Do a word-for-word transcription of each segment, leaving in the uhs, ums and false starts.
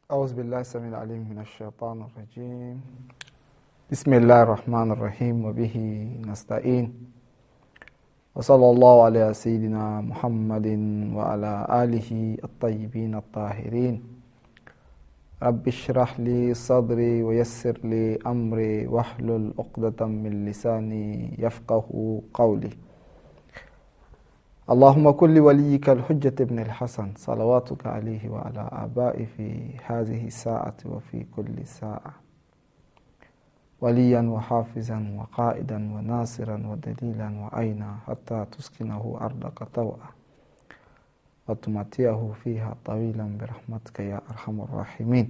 أعوذ بالله السميع العليم من الشيطان الرجيم بسم الله الرحمن الرحيم وبه نستعين وصلى الله على سيدنا محمد وعلى آله الطيبين الطاهرين رب اشرح لي صدري ويسر لي أمري واحلل عقدة من لساني يفقه قولي اللهم كن لوليك الحجة ابن الحسن صلواتك عليه وعلى آبائه في هذه الساعة وفي كل ساعة وليا وحافظا وقائدا وناصرا ودليلا وعينا حتى تسكنه أرضك طوعا وتمتعه فيها طويلا برحمتك يا أرحم الراحمين.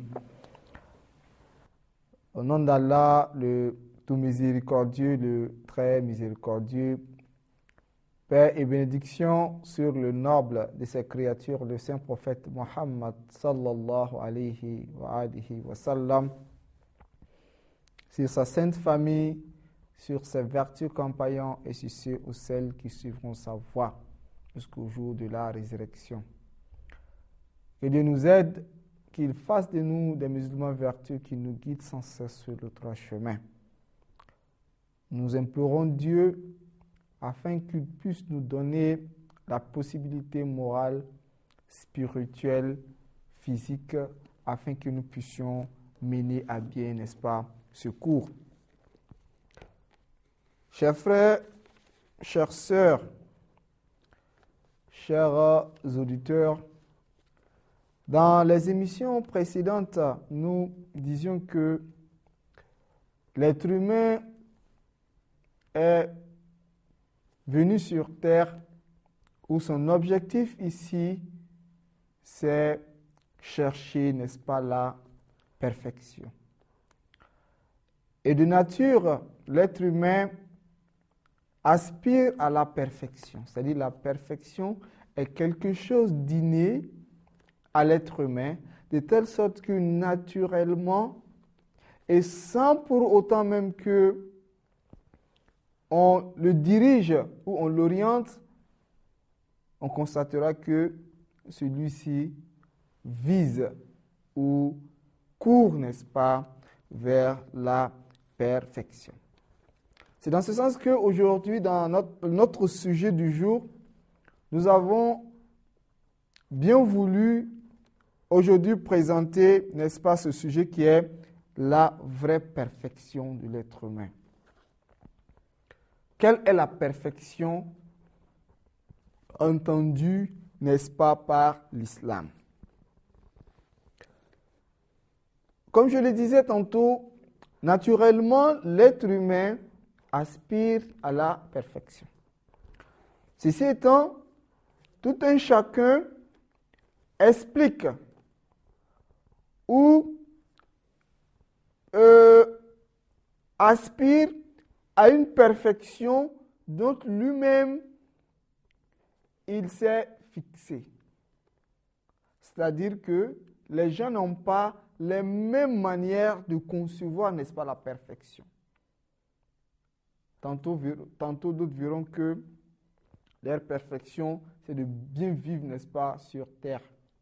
Au nom d'Allah, le tout miséricordieux, le très miséricordieux, paix et bénédiction sur le noble de ses créatures, le saint prophète Muhammad sallallahu alayhi wa alihi wa sallam, sur sa sainte famille, sur ses vertus compagnons et sur ceux ou celles qui suivront sa voie jusqu'au jour de la résurrection. Que Dieu nous aide, qu'il fasse de nous des musulmans vertueux qui nous guident sans cesse sur le droit chemin. Nous implorons Dieu afin qu'il puisse nous donner la possibilité morale, spirituelle, physique, afin que nous puissions mener à bien, n'est-ce pas, ce cours. Chers frères, chères sœurs, chers auditeurs, dans les émissions précédentes, nous disions que l'être humain est venu sur terre où son objectif ici, c'est chercher, n'est-ce pas, la perfection. Et de nature, l'être humain aspire à la perfection. C'est-à-dire la perfection est quelque chose d'inné à l'être humain, de telle sorte que naturellement, et sans pour autant même que on le dirige ou on l'oriente, on constatera que celui-ci vise ou court, n'est-ce pas, vers la perfection. C'est dans ce sens qu'aujourd'hui, dans notre, notre sujet du jour, nous avons bien voulu aujourd'hui présenter, n'est-ce pas, ce sujet qui est la vraie perfection de l'être humain. Quelle est la perfection entendue, n'est-ce pas, par l'islam? Comme je le disais tantôt, naturellement, l'être humain aspire à la perfection. Ceci étant, tout un chacun explique ou euh, aspire à une perfection dont lui-même il s'est fixé. C'est-à-dire que les gens n'ont pas les mêmes manières de concevoir, n'est-ce pas, la perfection. Tantôt, tantôt d'autres verront que leur perfection, c'est de bien vivre, n'est-ce pas, sur terre.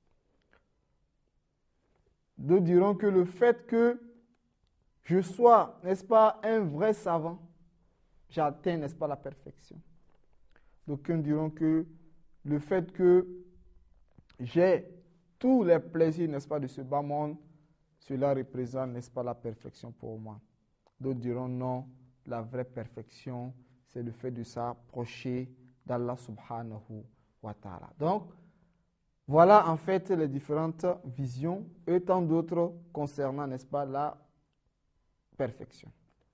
D'autres diront que le fait que je sois, n'est-ce pas, un vrai savant, j'atteins, n'est-ce pas, la perfection. D'aucuns diront que le fait que j'ai tous les plaisirs, n'est-ce pas, de ce bas monde, cela représente, n'est-ce pas, la perfection pour moi. D'autres diront non, la vraie perfection, c'est le fait de s'approcher d'Allah subhanahu wa ta'ala. Donc, voilà en fait les différentes visions et tant d'autres concernant, n'est-ce pas, la perfection.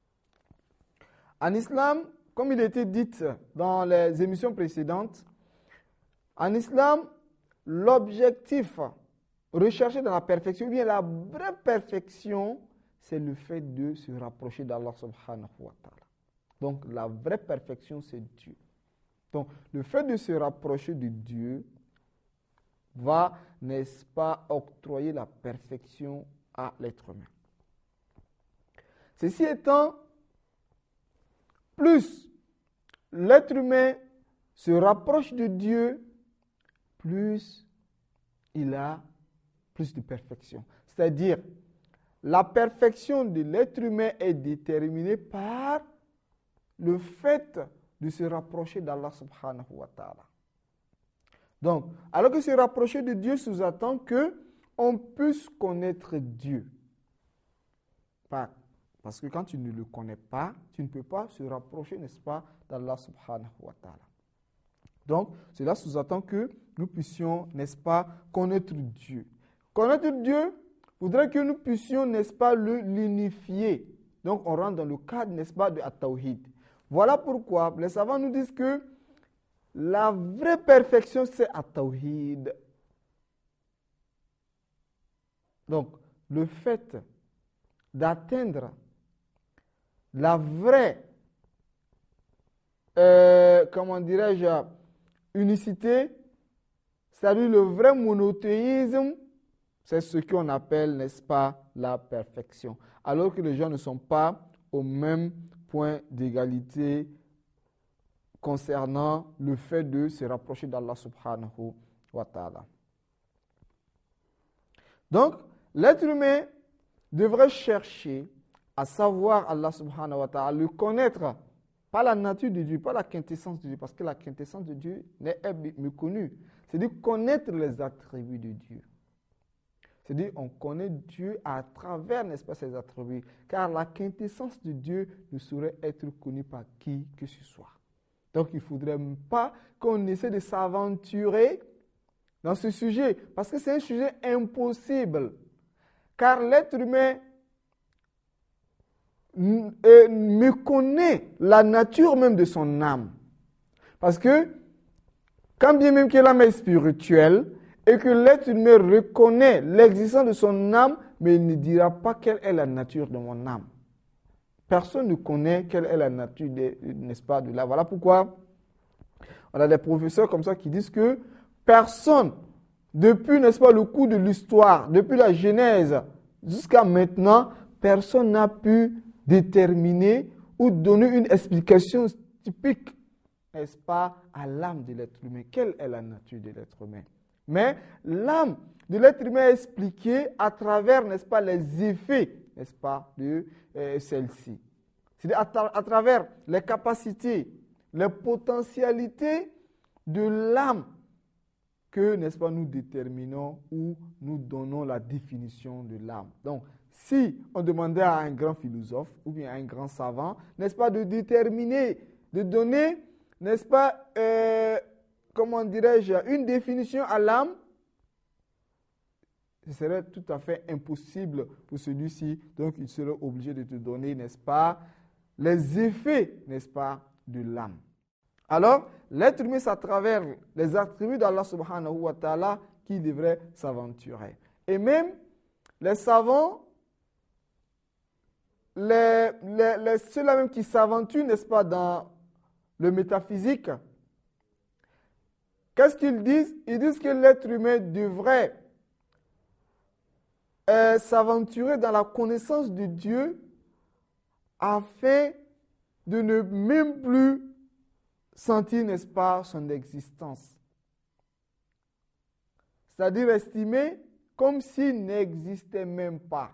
En islam, comme il était dit dans les émissions précédentes, en islam, l'objectif recherché dans la perfection, ou bien la vraie perfection, c'est le fait de se rapprocher d'Allah subhanahu wa ta'ala. Donc, la vraie perfection, c'est Dieu. Donc, le fait de se rapprocher de Dieu va, n'est-ce pas, octroyer la perfection à l'être humain. Ceci étant, plus l'être humain se rapproche de Dieu, plus il a plus de perfection. C'est-à-dire, la perfection de l'être humain est déterminée par le fait de se rapprocher d'Allah subhanahu wa ta'ala. Donc, alors que se rapprocher de Dieu sous-entend qu'on puisse connaître Dieu. Pas, parce que quand tu ne le connais pas, tu ne peux pas se rapprocher, n'est-ce pas, d'Allah subhanahu wa ta'ala. Donc, cela sous-entend que nous puissions, n'est-ce pas, connaître Dieu. Connaître Dieu voudrait que nous puissions, n'est-ce pas, le l'unifier. Donc, on rentre dans le cadre, n'est-ce pas, de At-Tawhid. Voilà pourquoi les savants nous disent que la vraie perfection, c'est At-Tawhid. Donc, le fait d'atteindre la vraie, euh, comment dirais-je, unicité, c'est-à-dire le vrai monothéisme, c'est ce qu'on appelle, n'est-ce pas, la perfection. Alors que les gens ne sont pas au même point d'égalité concernant le fait de se rapprocher d'Allah subhanahu wa ta'ala. Donc, l'être humain devrait chercher à savoir Allah subhanahu wa ta'ala, le connaître, pas la nature de Dieu, pas la quintessence de Dieu, parce que la quintessence de Dieu n'est méconnue. C'est-à-dire connaître les attributs de Dieu. C'est-à-dire on connaît Dieu à travers, n'est-ce pas, ses attributs. Car la quintessence de Dieu ne saurait être connue par qui que ce soit. Donc il ne faudrait pas qu'on essaie de s'aventurer dans ce sujet, parce que c'est un sujet impossible. Car l'être humain méconnaît la nature même de son âme. Parce que, quand bien même que l'âme est spirituelle, et que l'être humain reconnaît l'existence de son âme, mais il ne dira pas quelle est la nature de mon âme. Personne ne connaît quelle est la nature, de, n'est-ce pas, de l'âme. Voilà pourquoi on a des professeurs comme ça qui disent que personne, depuis, n'est-ce pas, le cours de l'histoire, depuis la Genèse jusqu'à maintenant, personne n'a pu déterminer ou donner une explication typique, n'est-ce pas, à l'âme de l'être humain. Quelle est la nature de l'être humain? Mais l'âme de l'être humain est expliquée à travers, n'est-ce pas, les effets, n'est-ce pas, de euh, celle-ci. C'est-à-dire à, tra- à travers les capacités, les potentialités de l'âme que, n'est-ce pas, nous déterminons ou nous donnons la définition de l'âme. Donc, si on demandait à un grand philosophe ou bien à un grand savant, n'est-ce pas, de déterminer, de donner, n'est-ce pas, euh, comment dirais-je, une définition à l'âme, ce serait tout à fait impossible pour celui-ci. Donc, il serait obligé de te donner, n'est-ce pas, les effets, n'est-ce pas, de l'âme. Alors, l'être humain, c'est à travers les attributs d'Allah subhanahu wa ta'ala qu'il devrait s'aventurer. Et même, les savants, les, les, les, ceux-là même qui s'aventurent, n'est-ce pas, dans le métaphysique, qu'est-ce qu'ils disent? Ils disent que l'être humain devrait euh, s'aventurer dans la connaissance de Dieu afin de ne même plus sentir, n'est-ce pas, son existence. C'est-à-dire estimer comme s'il n'existait même pas.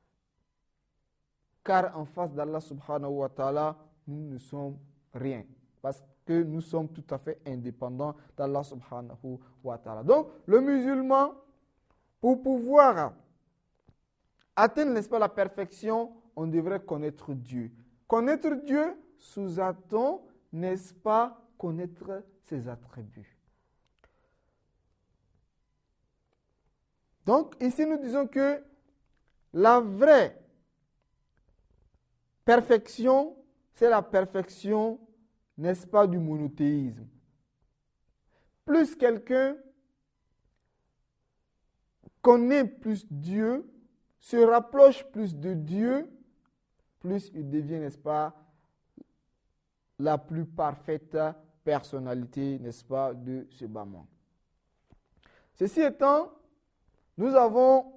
Car en face d'Allah subhanahu wa ta'ala, nous ne sommes rien. Parce que nous sommes tout à fait indépendants d'Allah subhanahu wa ta'ala. Donc, le musulman, pour pouvoir atteindre, n'est-ce pas, la perfection, on devrait connaître Dieu. Connaître Dieu sous-entend, n'est-ce pas, connaître ses attributs. Donc, ici, nous disons que la vraie perfection, c'est la perfection, n'est-ce pas, du monothéisme. Plus quelqu'un connaît plus Dieu, se rapproche plus de Dieu, plus il devient, n'est-ce pas, la plus parfaite personnalité, n'est-ce pas, de ce bas monde. Ceci étant, nous avons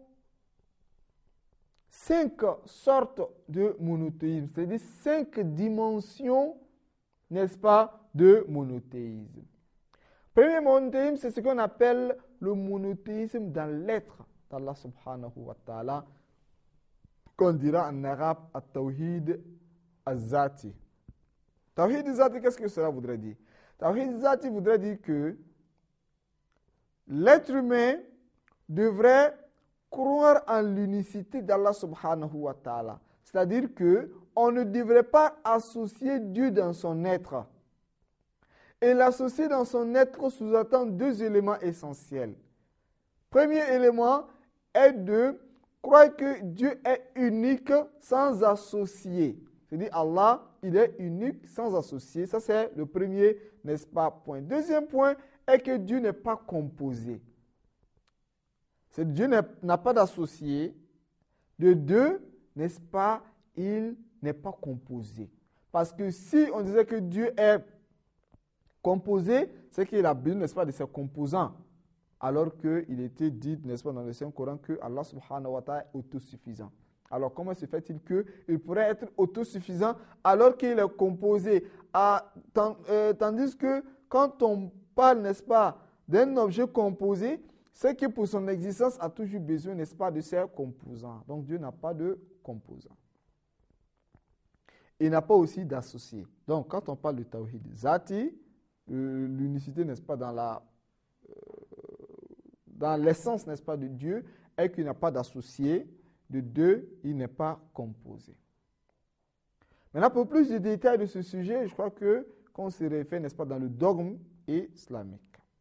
cinq sortes de monothéisme, c'est-à-dire cinq dimensions, n'est-ce pas, de monothéisme. Premier monothéisme, c'est ce qu'on appelle le monothéisme dans l'être, d'Allah subhanahu wa ta'ala, qu'on dira en arabe at-tawhid az-zati. Tawhid az-zati, qu'est-ce que cela voudrait dire? Tawhid az-zati voudrait dire que l'être humain devrait croire en l'unicité d'Allah subhanahu wa ta'ala. C'est-à-dire que on ne devrait pas associer Dieu dans son être. Et l'associer dans son être sous-entend deux éléments essentiels. Premier élément est de croire que Dieu est unique sans associer. C'est-à-dire Allah, il est unique sans associer. Ça, c'est le premier, n'est-ce pas, point. Deuxième point est que Dieu n'est pas composé. C'est Dieu n'a pas d'associé. De deux, n'est-ce pas, il n'est pas composé. Parce que si on disait que Dieu est composé, c'est qu'il a besoin, n'est-ce pas, de ses composants. Alors qu'il était dit, n'est-ce pas, dans le Saint-Coran, que Allah subhanahu wa ta'ala est autosuffisant. Alors comment se fait-il qu'il pourrait être autosuffisant alors qu'il est composé à, euh, tandis que quand on parle, n'est-ce pas, d'un objet composé, c'est que pour son existence a toujours besoin, n'est-ce pas, de ses composants. Donc Dieu n'a pas de composants. Il n'a pas aussi d'associé. Donc quand on parle de Tawhid Zati, euh, l'unicité, n'est-ce pas, dans la euh, dans l'essence, n'est-ce pas, de Dieu, est qu'il n'a pas d'associé. De deux, il n'est pas composé. Maintenant, pour plus de détails de ce sujet, je crois que qu'on se réfère, n'est-ce pas, dans le dogme islamique.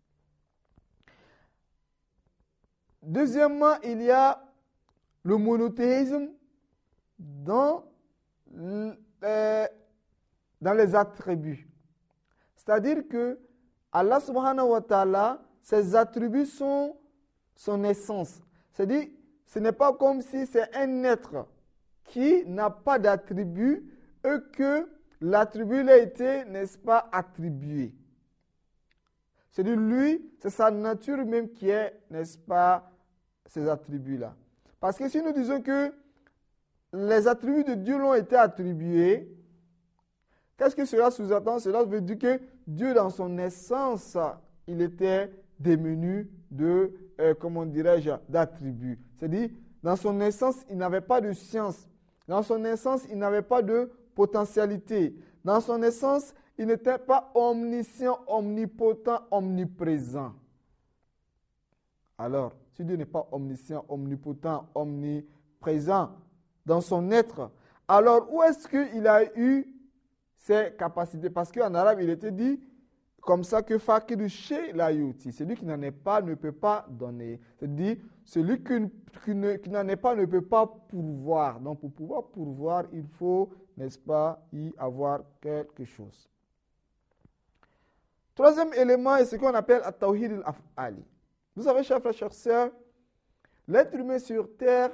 Deuxièmement, il y a le monothéisme dans, euh, dans les attributs. C'est-à-dire que Allah subhanahu wa ta'ala, ses attributs sont son essence. C'est-à-dire, ce n'est pas comme si c'est un être qui n'a pas d'attribut et que l'attribut lui a été, n'est-ce pas, attribué. C'est-à-dire, lui, c'est sa nature même qui est, n'est-ce pas, ces attributs-là. Parce que si nous disons que les attributs de Dieu l'ont été attribués, qu'est-ce que cela sous-entend? Cela veut dire que Dieu, dans son essence, il était démuni de, euh, comment dirais-je, d'attributs. C'est-à-dire, dans son essence, il n'avait pas de science. Dans son essence, il n'avait pas de potentialité. Dans son essence, il n'était pas omniscient, omnipotent, omniprésent. Alors, si Dieu n'est pas omniscient, omnipotent, omniprésent dans son être, alors où est-ce qu'il a eu ses capacités? Parce qu'en arabe, il était dit comme ça que Fakir chez la Youti, celui qui n'en est pas ne peut pas donner. C'est-à-dire, celui qui, qui, ne, qui n'en est pas ne peut pas pourvoir. Donc, pour pouvoir pourvoir, il faut, n'est-ce pas, y avoir quelque chose. Troisième élément est ce qu'on appelle At-Tawhid al-Af'ali. Vous savez, chers frères, chers sœurs, l'être humain sur terre,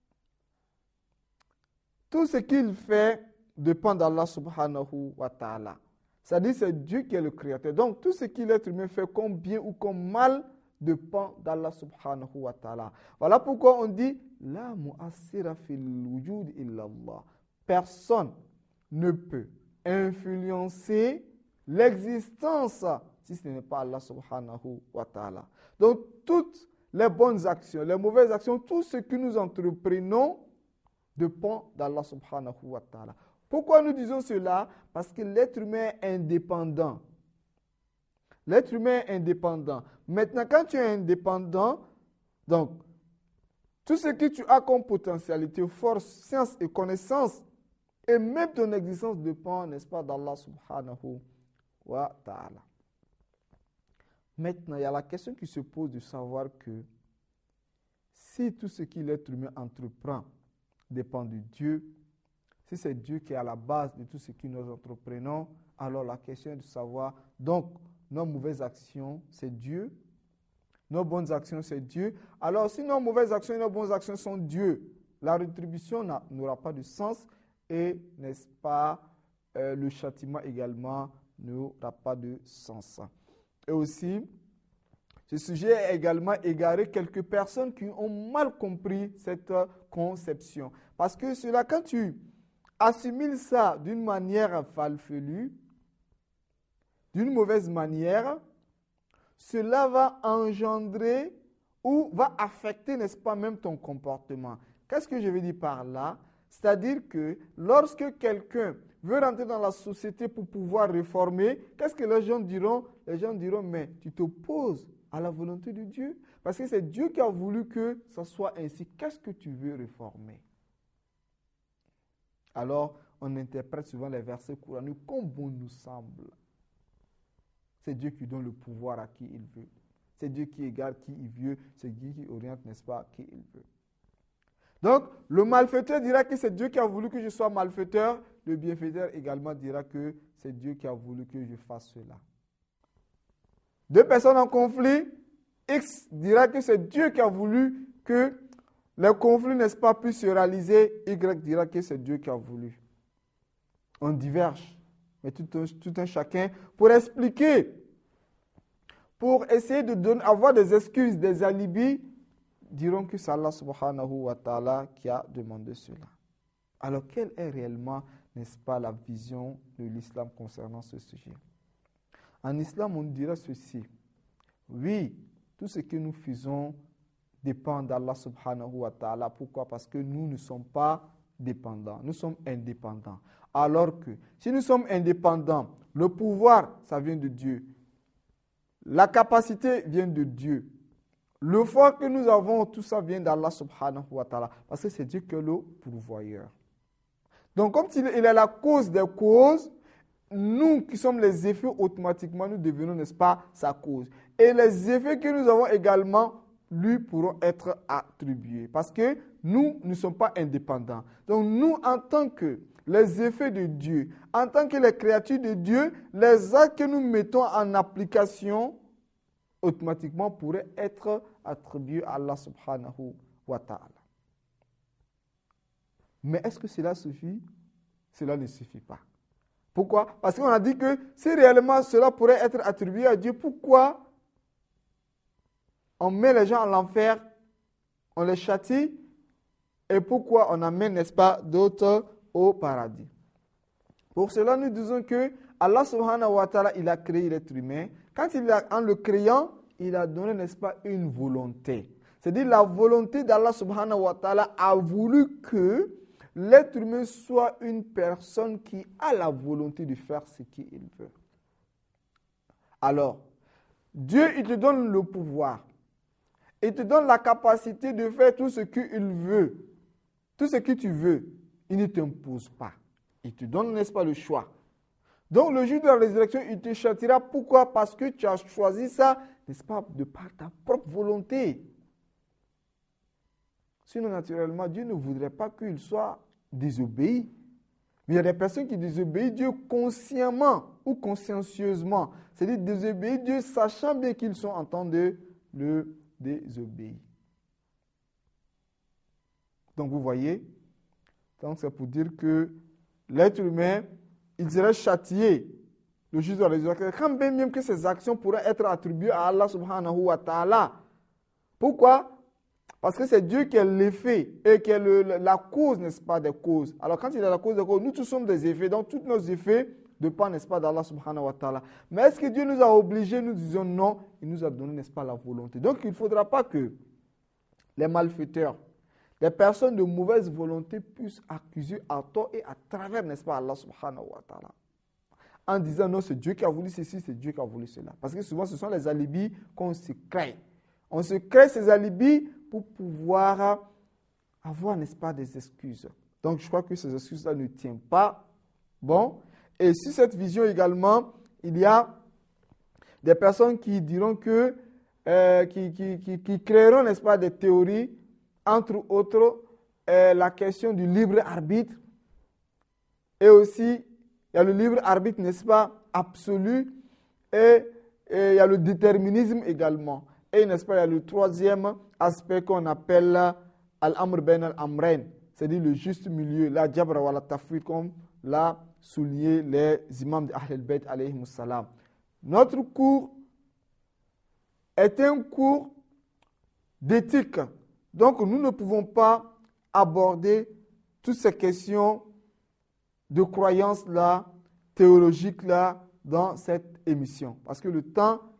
tout ce qu'il fait dépend d'Allah subhanahu wa ta'ala. C'est-à-dire c'est Dieu qui est le créateur. Donc tout ce que l'être humain fait comme bien ou comme mal dépend d'Allah subhanahu wa ta'ala. Voilà pourquoi on dit La mu'assira fil wujud illallah. Personne ne peut influencer l'existence si ce n'est pas Allah subhanahu wa ta'ala. Donc toutes les bonnes actions, les mauvaises actions, tout ce que nous entreprenons dépend d'Allah subhanahu wa ta'ala. Pourquoi nous disons cela? Parce que l'être humain est indépendant. L'être humain est indépendant. Maintenant, quand tu es indépendant, donc, tout ce que tu as comme potentialité, force, science et connaissance, et même ton existence dépend, n'est-ce pas, d'Allah subhanahu wa ta'ala. Maintenant, il y a la question qui se pose de savoir que si tout ce que l'être humain entreprend dépend de Dieu, si c'est Dieu qui est à la base de tout ce que nous entreprenons, alors la question est de savoir, donc, nos mauvaises actions, c'est Dieu. Nos bonnes actions, c'est Dieu. Alors, si nos mauvaises actions et nos bonnes actions sont Dieu, la rétribution n'aura pas de sens et, n'est-ce pas, euh, le châtiment également n'aura pas de sens. Et aussi, ce sujet a également égaré quelques personnes qui ont mal compris cette conception. Parce que cela, quand tu assimile ça d'une manière falfelue, d'une mauvaise manière, cela va engendrer ou va affecter, n'est-ce pas, même ton comportement. Qu'est-ce que je veux dire par là? C'est-à-dire que lorsque quelqu'un veut rentrer dans la société pour pouvoir réformer, qu'est-ce que les gens diront? Les gens diront, mais tu t'opposes à la volonté de Dieu. Parce que c'est Dieu qui a voulu que ça soit ainsi. Qu'est-ce que tu veux réformer? Alors, on interprète souvent les versets coraniques comme bon nous semble. C'est Dieu qui donne le pouvoir à qui il veut. C'est Dieu qui égale qui il veut. C'est Dieu qui oriente, n'est-ce pas, qui il veut. Donc, le malfaiteur dira que c'est Dieu qui a voulu que je sois malfaiteur. Le bienfaiteur également dira que c'est Dieu qui a voulu que je fasse cela. Deux personnes en conflit, X dira que c'est Dieu qui a voulu que le conflit, n'est-ce pas, puisse se réaliser. Y dira que c'est Dieu qui a voulu. On diverge, mais tout un, tout un chacun pour expliquer, pour essayer de donner, avoir des excuses, des alibis, diront que c'est Allah subhanahu wa ta'ala qui a demandé cela. Alors, quelle est réellement, n'est-ce pas, la vision de l'islam concernant ce sujet? En islam, on dira ceci. Oui, tout ce que nous faisons dépend d'Allah subhanahu wa ta'ala. Pourquoi? Parce que nous ne sommes pas dépendants. Nous sommes indépendants. Alors que si nous sommes indépendants, le pouvoir, ça vient de Dieu. La capacité vient de Dieu. Le foi que nous avons, tout ça vient d'Allah subhanahu wa ta'ala. Parce que c'est Dieu qui est le pourvoyeur. Donc, comme il est la cause des causes, nous qui sommes les effets, automatiquement, nous devenons, n'est-ce pas, sa cause. Et les effets que nous avons également, lui, pourront être attribués. Parce que nous ne sommes pas indépendants. Donc, nous, en tant que les effets de Dieu, en tant que les créatures de Dieu, les actes que nous mettons en application, automatiquement pourraient être attribués à Allah subhanahu wa ta'ala. Mais est-ce que cela suffit? Cela ne suffit pas. Pourquoi? Parce qu'on a dit que si réellement cela pourrait être attribué à Dieu, pourquoi on met les gens en enfer, on les châtie, et pourquoi on amène, n'est-ce pas, d'autres au paradis? Pour cela, nous disons que Allah subhanahu wa ta'ala, il a créé l'être humain. Quand il a, en le créant, il a donné, n'est-ce pas, une volonté. C'est-à-dire la volonté d'Allah subhanahu wa ta'ala a voulu que l'être humain soit une personne qui a la volonté de faire ce qu'il veut. Alors, Dieu, il te donne le pouvoir. Il te donne la capacité de faire tout ce qu'il veut. Tout ce que tu veux. Il ne t'impose pas. Il te donne, n'est-ce pas, le choix. Donc, le jour de la résurrection, il te châtiera. Pourquoi? Parce que tu as choisi ça, n'est-ce pas, de par ta propre volonté. Sinon, naturellement, Dieu ne voudrait pas qu'il soit désobéi. Mais il y a des personnes qui désobéissent Dieu consciemment ou consciencieusement. C'est-à-dire désobéir Dieu sachant bien qu'ils sont en train de le désobéir. Donc, vous voyez, donc c'est pour dire que l'être humain, il serait châtié le jour de la résurrection. Quand bien même que ses actions pourraient être attribuées à Allah subhanahu wa ta'ala. Pourquoi? Parce que c'est Dieu qui est l'effet et qui est le, la cause, n'est-ce pas, des causes. Alors quand il est la cause des causes, nous tous sommes des effets. Donc tous nos effets dépendent, n'est-ce pas, d'Allah subhanahu wa ta'ala. Mais est-ce que Dieu nous a obligés? Nous disons non. Il nous a donné, n'est-ce pas, la volonté. Donc il ne faudra pas que les malfaiteurs, les personnes de mauvaise volonté puissent accuser à tort et à travers, n'est-ce pas, Allah subhanahu wa ta'ala. En disant non, c'est Dieu qui a voulu ceci, c'est Dieu qui a voulu cela. Parce que souvent, ce sont les alibis qu'on se crée. On se crée ces alibis pour pouvoir avoir, n'est-ce pas, des excuses. Donc, je crois que ces excuses-là ne tiennent pas. Bon. Et sur cette vision également, il y a des personnes qui diront que, euh, qui, qui, qui, qui créeront, n'est-ce pas, des théories, entre autres, euh, la question du libre arbitre. Et aussi, il y a le libre arbitre, n'est-ce pas, absolu. Et, et il y a le déterminisme également. Et, n'est-ce pas, il y a le troisième aspect qu'on appelle al-amr ben al-amrain, c'est-à-dire le juste milieu, la jabra wa la tafwid, comme l'a souligné les imams de Ahl al-Bayt alayhi salam. Notre cours est un cours d'éthique. Donc, nous ne pouvons pas aborder toutes ces questions de croyances-là, théologiques-là, dans cette émission. Parce que le temps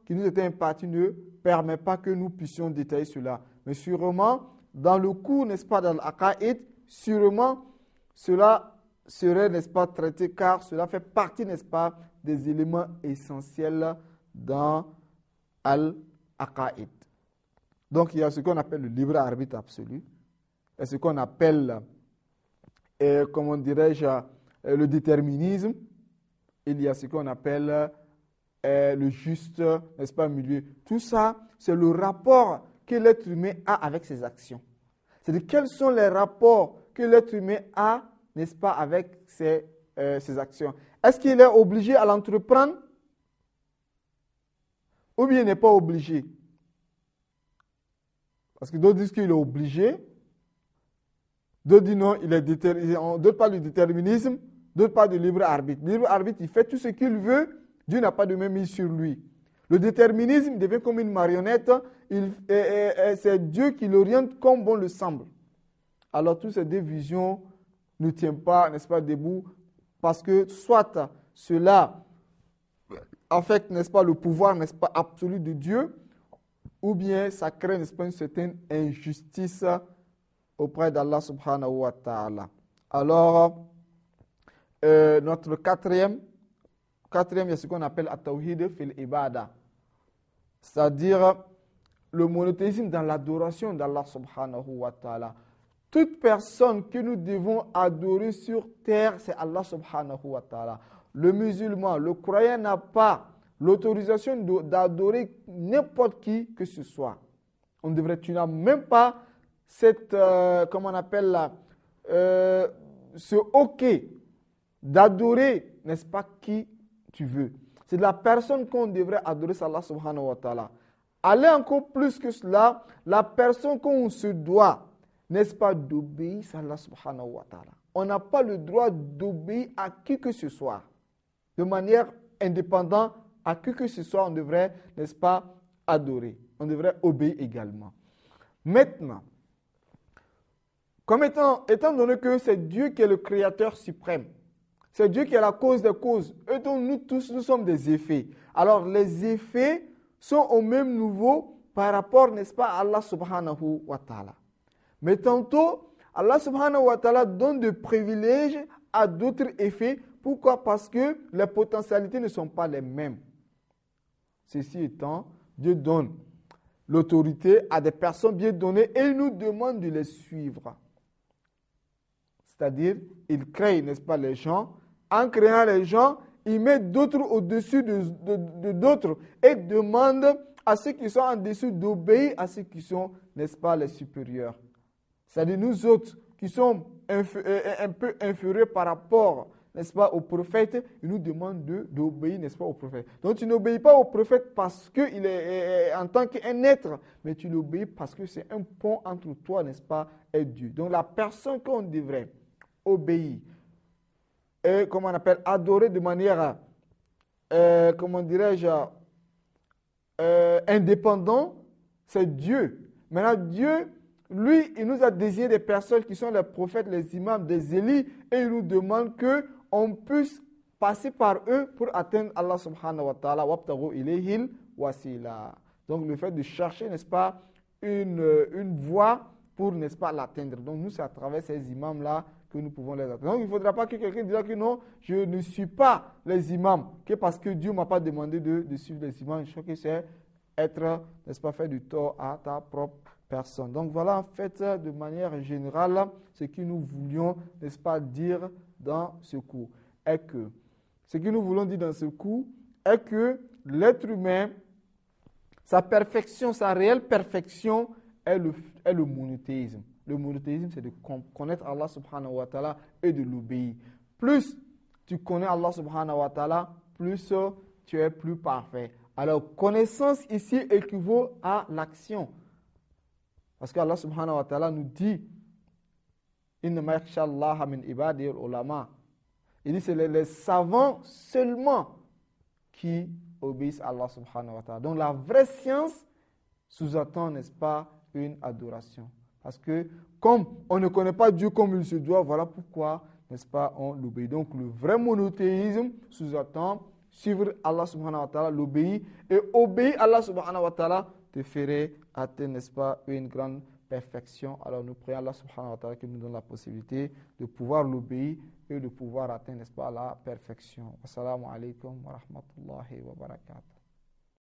qui nous était imparti ne permet pas que nous puissions détailler cela. Mais sûrement, dans le cours, n'est-ce pas, dans l'Aqaïd, sûrement, cela serait, n'est-ce pas, traité, car cela fait partie, n'est-ce pas, des éléments essentiels dans Al-Aqaïd. Donc, il y a ce qu'on appelle le libre arbitre absolu, et ce qu'on appelle, euh, comment dirais-je, euh, le déterminisme. Il y a ce qu'on appelle euh, le juste, n'est-ce pas, milieu. Tout ça, c'est le rapport que l'être humain a avec ses actions. C'est-à-dire quels sont les rapports que l'être humain a, n'est-ce pas, avec ses, euh, ses actions. Est-ce qu'il est obligé à l'entreprendre ou bien il n'est pas obligé? Parce que d'autres disent qu'il est obligé, d'autres disent non, il est déterminé, d'autres parlent du déterminisme, d'autres parlent du libre arbitre. Le libre arbitre, il fait tout ce qu'il veut, Dieu n'a pas de main mise sur lui. Le déterminisme devient comme une marionnette, il, et, et, et c'est Dieu qui l'oriente comme bon le semble. Alors toutes ces deux visions ne tiennent pas, n'est-ce pas, debout, parce que soit cela affecte, n'est-ce pas, le pouvoir, n'est-ce pas, absolu de Dieu, ou bien ça crée, n'est-ce pas, une certaine injustice auprès d'Allah subhanahu wa ta'ala. Alors, euh, notre quatrième, quatrième, il y a ce qu'on appelle at-tawhid fil ibada, c'est-à-dire le monothéisme dans l'adoration d'Allah subhanahu wa ta'ala. Toute personne que nous devons adorer sur terre, c'est Allah subhanahu wa ta'ala. Le musulman, le croyant n'a pas l'autorisation d'adorer n'importe qui que ce soit. On devrait, tu n'as même pas cette, euh, comment on appelle là, euh, ce OK d'adorer, n'est-ce pas, qui tu veux. C'est la personne qu'on devrait adorer, c'est Allah subhanahu wa ta'ala. Aller encore plus que cela, la personne qu'on se doit, n'est-ce pas, d'obéir à Allah subhanahu wa ta'ala. On n'a pas le droit d'obéir à qui que ce soit. De manière indépendante, à qui que ce soit, on devrait, n'est-ce pas, adorer. On devrait obéir également. Maintenant, comme étant, étant donné que c'est Dieu qui est le créateur suprême, c'est Dieu qui est la cause des causes, et donc nous tous, nous sommes des effets. Alors les effets sont au même niveau par rapport, n'est-ce pas, à Allah subhanahu wa ta'ala. Mais tantôt, Allah subhanahu wa ta'ala donne des privilèges à d'autres effets. Pourquoi? Parce que les potentialités ne sont pas les mêmes. Ceci étant, Dieu donne l'autorité à des personnes bien données et il nous demande de les suivre. C'est-à-dire, il crée, n'est-ce pas, les gens. En créant les gens, il met d'autres au-dessus de, de, de d'autres et demande à ceux qui sont en dessous d'obéir à ceux qui sont, n'est-ce pas, les supérieurs. C'est-à-dire nous autres qui sommes inf- un peu inférieurs par rapport, n'est-ce pas, au prophète, il nous demande de, d'obéir, n'est-ce pas, au prophète. Donc tu n'obéis pas au prophète parce qu'il est, est en tant qu'un être, mais tu l'obéis parce que c'est un pont entre toi, n'est-ce pas, et Dieu. Donc la personne qu'on devrait obéir, et comment on appelle, adorer de manière, euh, comment dirais-je, euh, indépendante, c'est Dieu. Maintenant Dieu, lui, il nous a désigné des personnes qui sont les prophètes, les imams, des élis, et il nous demande qu'on puisse passer par eux pour atteindre Allah subhanahu wa ta'ala. Wabtaghu ilayhil wasila. Donc le fait de chercher, n'est-ce pas, une, une voie pour, n'est-ce pas, l'atteindre. Donc nous, c'est à travers ces imams-là que nous pouvons les atteindre. Donc il ne faudra pas que quelqu'un dise que non, je ne suis pas les imams, que parce que Dieu ne m'a pas demandé de, de suivre les imams. Je crois que c'est être, n'est-ce pas, faire du tort à ta propre personne. Donc voilà en fait de manière générale ce que nous voulions, n'est-ce pas, dire dans ce cours. Est que ce que nous voulons dire dans ce cours est que l'être humain, sa perfection, sa réelle perfection est le, est le monothéisme. Le monothéisme, c'est de connaître Allah subhanahu wa ta'ala et de l'obéir. Plus tu connais Allah subhanahu wa ta'ala, plus tu es plus parfait. Alors connaissance ici équivaut à l'action. Parce qu'Allah subhanahu wa ta'ala nous dit Innama yakhsha Allaha min ibadihi al-ulama. Il dit c'est les, les savants seulement qui obéissent à Allah subhanahu wa ta'ala. Donc la vraie science sous-entend, n'est-ce pas, une adoration. Parce que comme on ne connaît pas Dieu comme il se doit, voilà pourquoi, n'est-ce pas, on l'obéit. Donc le vrai monothéisme sous-entend suivre Allah subhanahu wa ta'ala, l'obéir, et obéir à Allah subhanahu wa ta'ala te ferait atteindre, n'est-ce pas, une grande perfection. Alors nous prions Allah subhanahu wa ta'ala qui nous donne la possibilité de pouvoir l'obéir et de pouvoir atteindre, n'est-ce pas, la perfection. Assalamu alaikum wa rahmatullahi wa barakatuh.